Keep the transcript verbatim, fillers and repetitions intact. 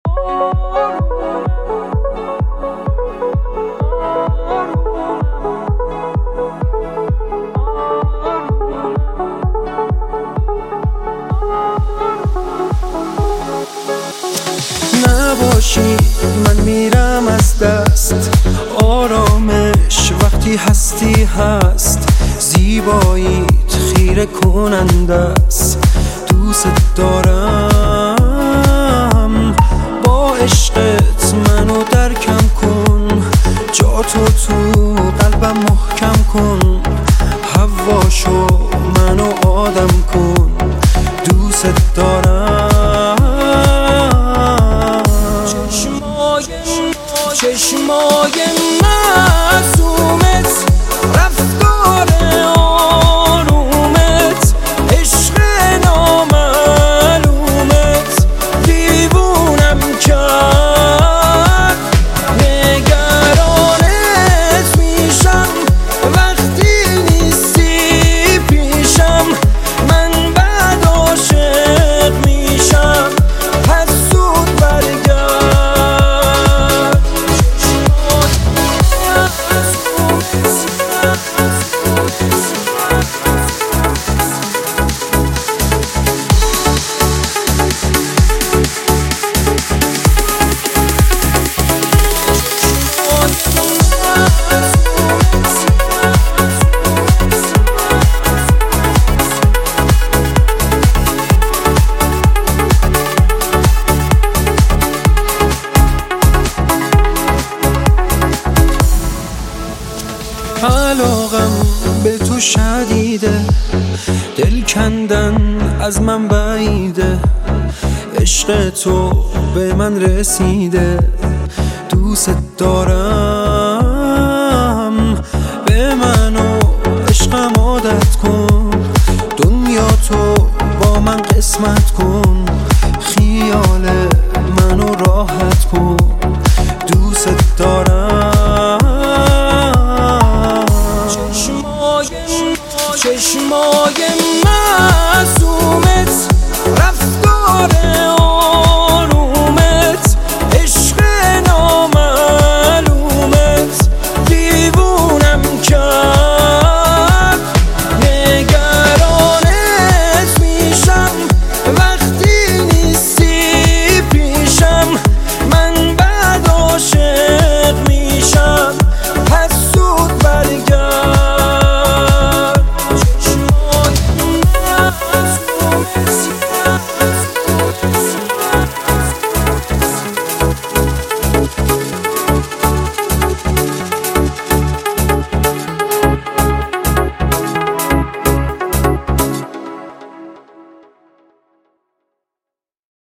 نباشی من میرم از دست، آرامش وقتی هستی هست، زیباییت خیره کننده است. دوست دارم با عشقت منو درکم کن، جا تو تو قلبم محکم کن، هواشو منو آدم کن. دوست دارم چشمای معصومت، رفتار آرومت، عشق نامعلومت دیوونم کرد. نگرانت میشم وقتی نیستی پیشم، من بعد عاشق میشم، پس زود برگرد. علاقم به تو شدیده، دل کندن از من بعیده، عشق تو به من رسیده. دوست دارم به من و عشقم عادت کن، دنیا تو با من قسمت کن.